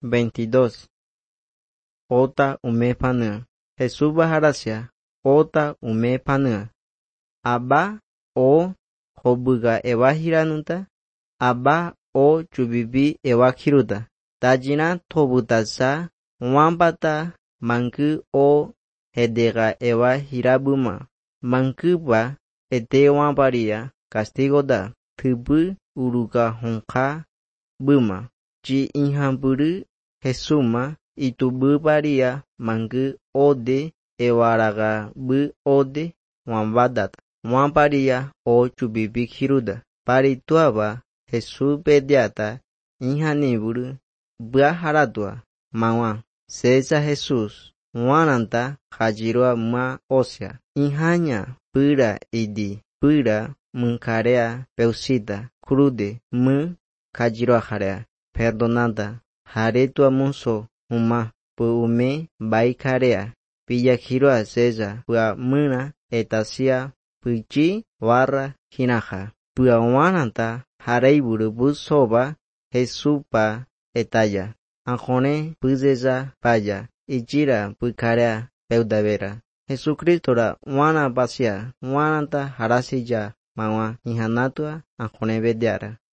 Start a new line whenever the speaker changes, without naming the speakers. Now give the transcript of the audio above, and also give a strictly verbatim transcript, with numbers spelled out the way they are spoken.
veintidós. Ota ume panua. Jesús baharasia. Ota ume panua. Aba o hobuga ewa hiranuta. Aba o chubibi ewa kiruta. Tajina tobutasa. Wambata manku o hedega ewa hirabuma. Manku ba ete wamparia castigo da. Tubu uruka honka buma. Chi inhampuru Jesuma itubu paria mangu ode ewaraga bu ode wambadata. Wamparia o chubibi kiruda. Parituaba Jesús pediata inhaniburu bua haratua mawa. Sesa Jesús wananta hajirua ma osea. Inhanya pura idi pura munkarea peusita crude mu hajirua harea. Perdonada haretua munso uma pu ume baikarea. Pillakirua sesa pua muna etasia puchi warra hinaja. Pua wananta hareiburu busoba Jesupa etaya. Anjone puzeza paya. Ichira pukarea peudavera. Jesucristo ra wana basia wananta harasija mawa ihanatua anjone bediara.